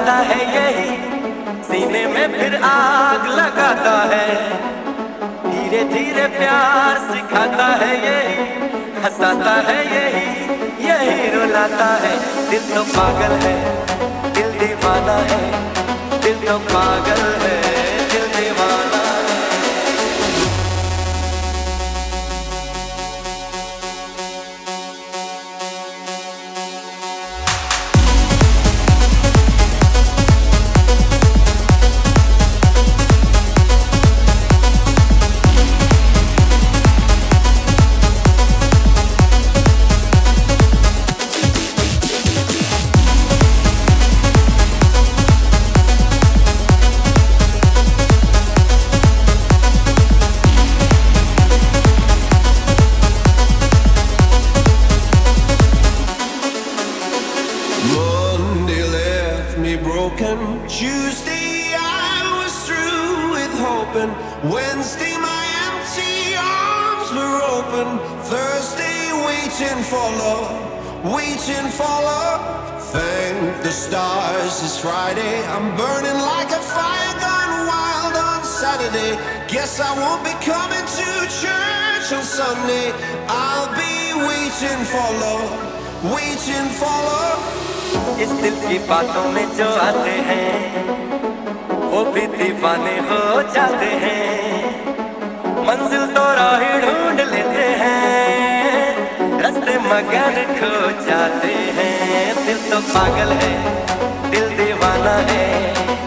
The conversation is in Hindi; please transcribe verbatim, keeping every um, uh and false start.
रुलाता है यही, सीने में फिर आग लगाता है। धीरे धीरे प्यार सिखाता है यही, हंसाता है यही, यही रुलाता है। दिल तो पागल है, दिल दीवाना है, दिल तो पागल है, दिल दीवाना है। Broken Tuesday, I was through with hoping. Wednesday, my empty arms were open. Thursday, waiting for love, waiting for love. Thank the stars, it's Friday. I'm burning like a fire gone wild on Saturday. Guess I won't be coming to church on Sunday. I'll be waiting for love, waiting for love. इस दिल की बातों में जो आते हैं वो भी दीवाने हो जाते हैं। मंजिल तो राह ढूंढ लेते हैं, रास्ते मगर खो जाते हैं। दिल तो पागल है, दिल दीवाना है,